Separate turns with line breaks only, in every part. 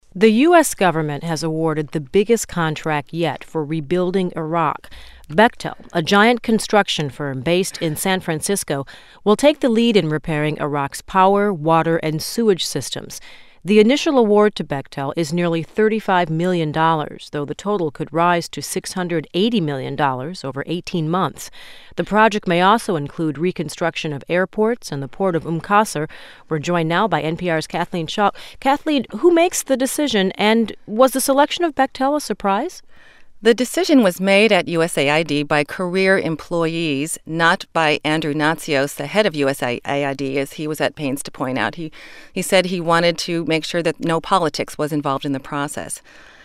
The U.S. government has awarded the biggest contract yet for rebuilding Iraq. Bechtel, a giant construction firm based in San Francisco, will take the lead in repairing Iraq's power, water, and sewage systems. The initial award to Bechtel is nearly $35 million, though the total could rise to $680 million over 18 months. The project may also include reconstruction of airports and the port of Qasr. We're joined now by NPR's Kathleen Schalk. Kathleen, who makes the decision, and was the selection of Bechtel a surprise?
The decision was made at USAID by career employees, not by Andrew Natsios, the head of USAID, as he was at pains to point out. He said he wanted to make sure that no politics was involved in the process.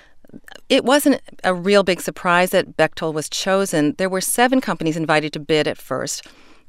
It wasn't a real big surprise that Bechtel was chosen. There were 7 companies invited to bid at first.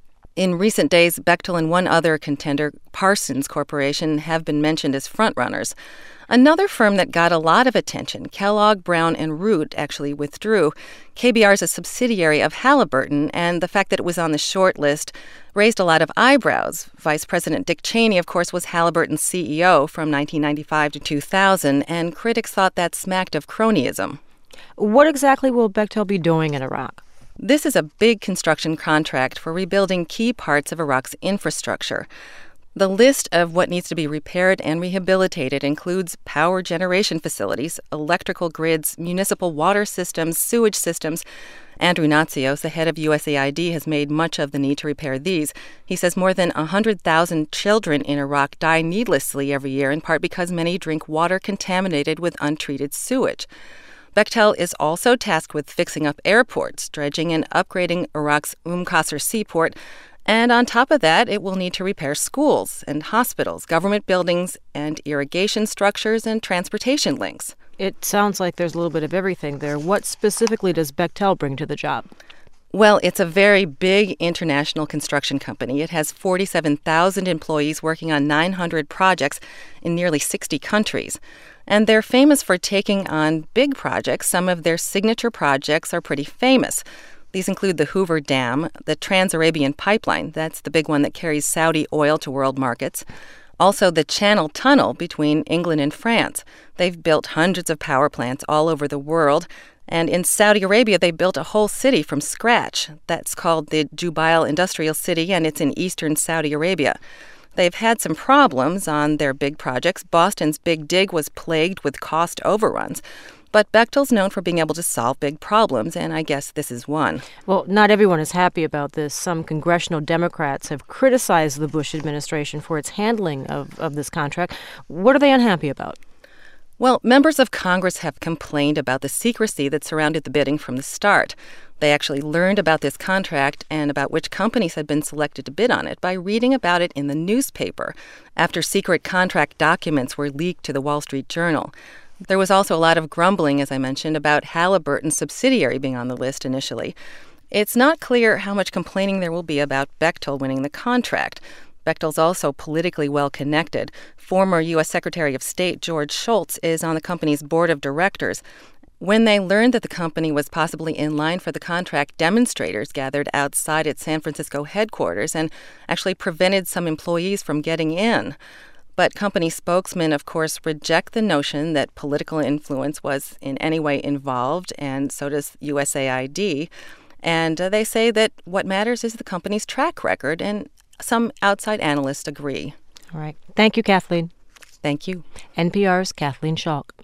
In recent days, Bechtel and one other contender, Parsons Corporation, have been mentioned as frontrunners. Another firm that got a lot of attention, Kellogg, Brown & Root, actually withdrew. KBR is a subsidiary of Halliburton, and the fact that it was on the short list raised a lot of eyebrows. Vice President Dick Cheney, of course, was Halliburton's CEO from 1995 to 2000, and critics thought that smacked of cronyism.
What exactly will Bechtel be doing in Iraq?
This is a big construction contract for rebuilding key parts of Iraq's infrastructure. The list of what needs to be repaired and rehabilitated includes power generation facilities, electrical grids, municipal water systems, sewage systems. Andrew Natsios, the head of USAID, has made much of the need to repair these. He says more than 100,000 children in Iraq die needlessly every year, in part because many drink water contaminated with untreated sewage. Bechtel is also tasked with fixing up airports, dredging and upgrading Iraq's Qasr seaport. And on top of that, it will need to repair schools and hospitals, government buildings, and irrigation structures and transportation links.
It sounds like there's a little bit of everything there. What specifically does Bechtel bring to the job?
Well, it's a very big international construction company. It has 47,000 employees working on 900 projects in nearly 60 countries. And they're famous for taking on big projects. Some of their signature projects are pretty famous. These include the Hoover Dam, the Trans-Arabian Pipeline, that's the big one that carries Saudi oil to world markets, also the Channel Tunnel between England and France. They've built hundreds of power plants all over the world, and in Saudi Arabia they built a whole city from scratch. That's called the Jubail Industrial City, and it's in eastern Saudi Arabia. They've had some problems on their big projects. Boston's Big Dig was plagued with cost overruns. But Bechtel's known for being able to solve big problems, and I guess this is one.
Well, not everyone is happy about this. Some congressional Democrats have criticized the Bush administration for its handling of this contract. What are they unhappy about?
Well, members of Congress have complained about the secrecy that surrounded the bidding from the start. They actually learned about this contract and about which companies had been selected to bid on it by reading about it in the newspaper after secret contract documents were leaked to the Wall Street Journal. There was also a lot of grumbling, as I mentioned, about Halliburton's subsidiary being on the list initially. It's not clear how much complaining there will be about Bechtel winning the contract. Bechtel's also politically well-connected. Former U.S. Secretary of State George Shultz is on the company's board of directors. When they learned that the company was possibly in line for the contract, demonstrators gathered outside its San Francisco headquarters and actually prevented some employees from getting in. But company spokesmen, of course, reject the notion that political influence was in any way involved, and so does USAID. And they say that what matters is the company's track record, and some outside analysts agree.
All right. Thank you, Kathleen.
Thank you.
NPR's Kathleen Schalk.